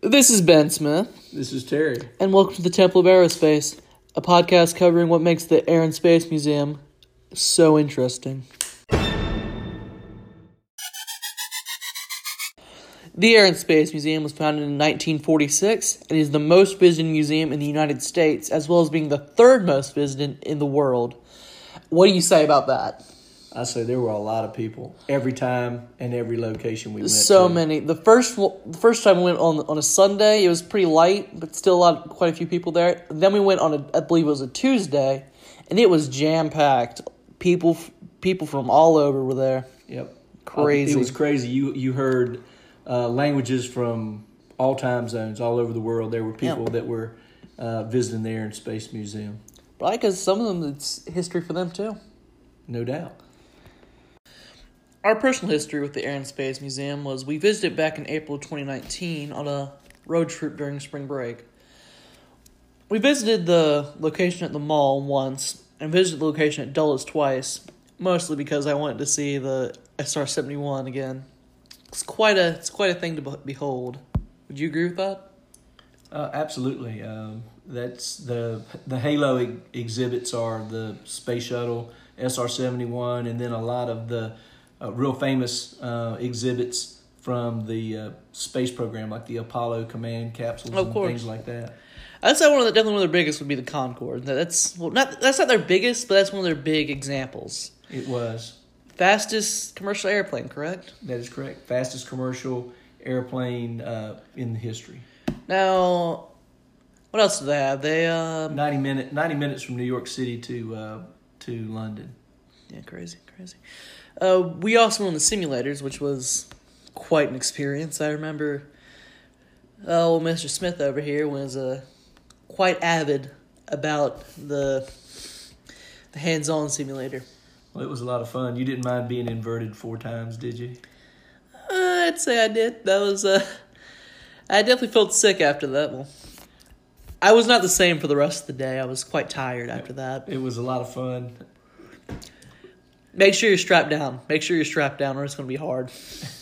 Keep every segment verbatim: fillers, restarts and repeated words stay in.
This is Ben Smith. This is Terry. And welcome to the Temple of Aerospace, a podcast covering what makes the Air and Space Museum so interesting. The Air and Space Museum was founded in nineteen forty-six and is the most visited museum in the United States, as well as being the third most visited in the world. What do you say about that? I say there were a lot of people every time and every location we went so to. many. The first the first time we went on on a Sunday, it was pretty light, but still a lot, quite a few people there. Then we went on a, I believe it was a Tuesday, and it was jam packed. People people from all over were there. Yep, crazy. Uh, it was crazy. You you heard uh, languages from all time zones all over the world. There were people yeah. that were uh, visiting the Air and Space Museum. Right, because some of them it's history for them too. No doubt. Our personal history with the Air and Space Museum was we visited back in April twenty nineteen on a road trip during spring break. We visited the location at the mall once and visited the location at Dulles twice, mostly because I wanted to see the S R seventy-one again. It's quite a it's quite a thing to behold. Would you agree with that? Uh, absolutely. Um, that's the the Halo e- exhibits are the space shuttle S R seventy-one, and then a lot of the Uh, real famous uh, exhibits from the uh, space program, like the Apollo command capsules of and course. things like that. I'd say one of the definitely one of their biggest would be the Concorde. That's well, not that's not their biggest, but that's one of their big examples. It was Fastest commercial airplane, correct? That is correct. Fastest commercial airplane uh, in the history. Now, what else do they have? They um, ninety minute ninety minutes from New York City to uh, to London. Yeah, crazy, crazy. Uh, we also went on the simulators, which was quite an experience. I remember, oh, Mister Smith over here was uh, quite avid about the the hands-on simulator. Well, it was a lot of fun. You didn't mind being inverted four times, did you? Uh, I'd say I did. That was uh, I definitely felt sick after that. Well, I was not the same for the rest of the day. I was quite tired after that. It was a lot of fun. Make sure you're strapped down. Make sure you're strapped down or it's going to be hard.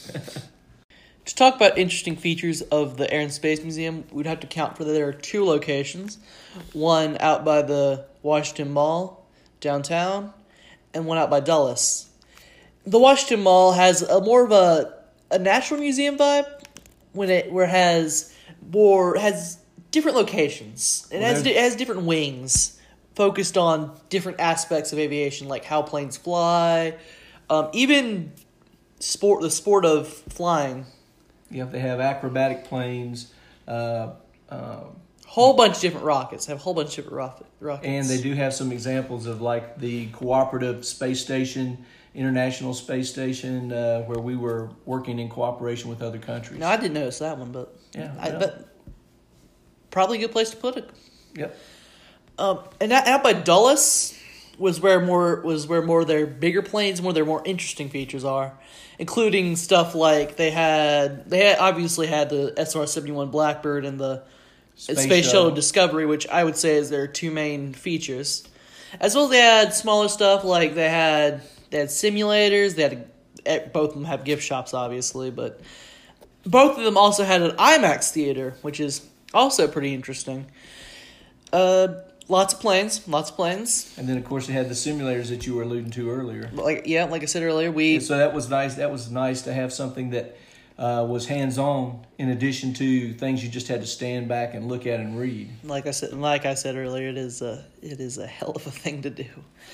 To talk about interesting features of the Air and Space Museum, we'd have to count for that there are two locations. One out by the Washington Mall, downtown, and one out by Dulles. The Washington Mall has a more of a, a natural museum vibe when it where it has more has different locations. It Well, has it has different wings focused on different aspects of aviation, like how planes fly, um, even sport the sport of flying. Yeah, they have acrobatic planes. Uh, um, Whole bunch of different rockets. They have a whole bunch of different rocket, rockets. And they do have some examples of like the Cooperative Space Station, International Space Station, uh, where we were working in cooperation with other countries. Now, I didn't notice that one, but Yeah, I yeah. but probably a good place to put it. Yep. Um, and that, out by Dulles was where more was where more of their bigger planes, more of their more interesting features are, including stuff like they had they had obviously had the S R seventy-one Blackbird and the Space, Space Shuttle. Shuttle Discovery, which I would say is their two main features. As well as they had smaller stuff like they had they had simulators. They had both of them have gift shops, obviously, but both of them also had an IMAX theater, which is also pretty interesting. Uh. Lots of planes, lots of planes. And then, of course, they had the simulators that you were alluding to earlier. Like yeah, like I said earlier, we. And so that was nice. That was nice to have something that uh, was hands-on, in addition to things you just had to stand back and look at and read. Like I said, like I said earlier, it is a it is a hell of a thing to do.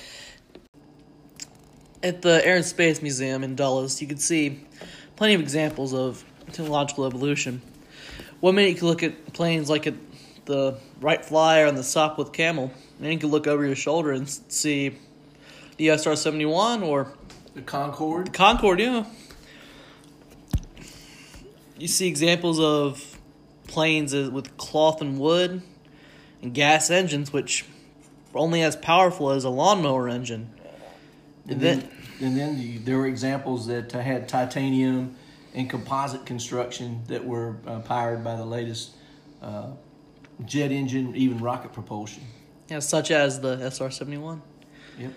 At the Air and Space Museum in Dulles, you could see plenty of examples of technological evolution. One minute you could look at planes like at the Wright Flyer on the Sopwith Camel, and then you can look over your shoulder and see the S R seventy-one or The Concorde. the Concorde, yeah. You see examples of planes with cloth and wood and gas engines, which are only as powerful as a lawnmower engine. And then, and then the, there were examples that uh, had titanium and composite construction that were uh, powered by the latest uh, jet engine, even rocket propulsion. Yeah, such as the S R seventy-one. Yep.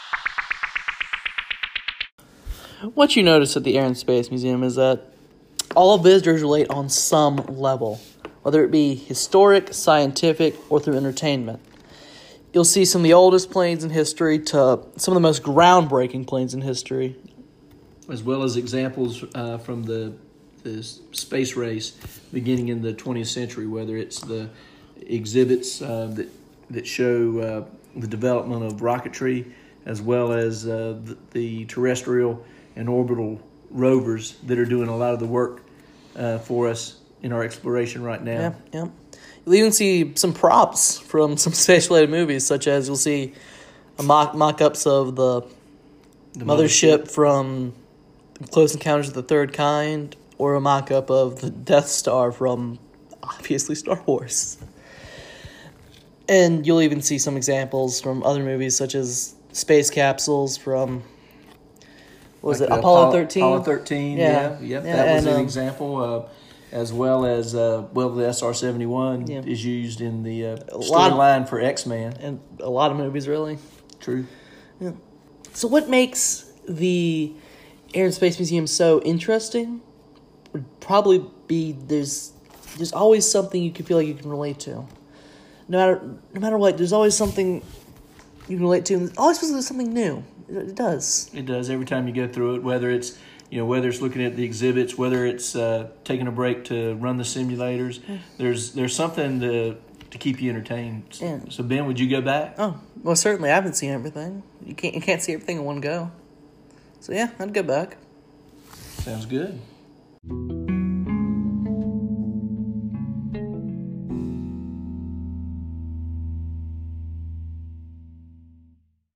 What you notice at the Air and Space Museum is that all visitors relate on some level, whether it be historic, scientific, or through entertainment. You'll see some of the oldest planes in history to some of the most groundbreaking planes in history. As well as examples uh, from the, the space race beginning in the twentieth century, whether it's the exhibits uh, that, that show uh, the development of rocketry, as well as uh, the, the terrestrial and orbital rovers that are doing a lot of the work uh, for us in our exploration right now. Yeah, yeah. You'll even see some props from some space-related movies, such as you'll see a mock mock-ups of the, The mothership from Close Encounters of the Third Kind, or a mock-up of the Death Star from, obviously, Star Wars. And you'll even see some examples from other movies, such as space capsules from, what was Like it, the Apollo thirteen? Apollo thirteen, Yeah. yeah. Yep, Yeah, that was and, an um, example. Uh, as well as, uh, well, the S R seventy-one Yeah. is used in the uh, lot- storyline for X-Men. And a lot of movies, really. True. Yeah. So what makes the Air and Space Museum so interesting would probably be there's there's always something you can feel like you can relate to. No matter no matter what, there's always something you can relate to, and always feels like there's something new. It, it does. It does every time you go through it, whether it's you know whether it's looking at the exhibits, whether it's uh, taking a break to run the simulators. There's there's something to to keep you entertained. Yeah. So Ben, would you go back? Oh, well, certainly I haven't seen everything. You can't you can't see everything in one go. So yeah, I'd go back. Sounds good.